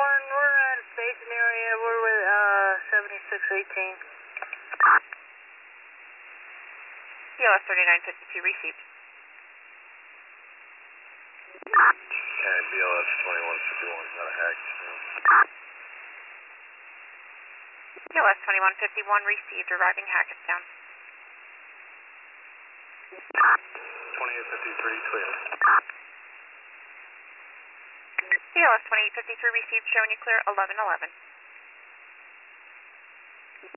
we're at a staging area. We're with 7618. PLS 3952 received. Okay, BLS 2151 got a hack. PLS 2151 received, arriving Hackettstown. 2853 clear. PLS 2853 received, showing you clear 1111.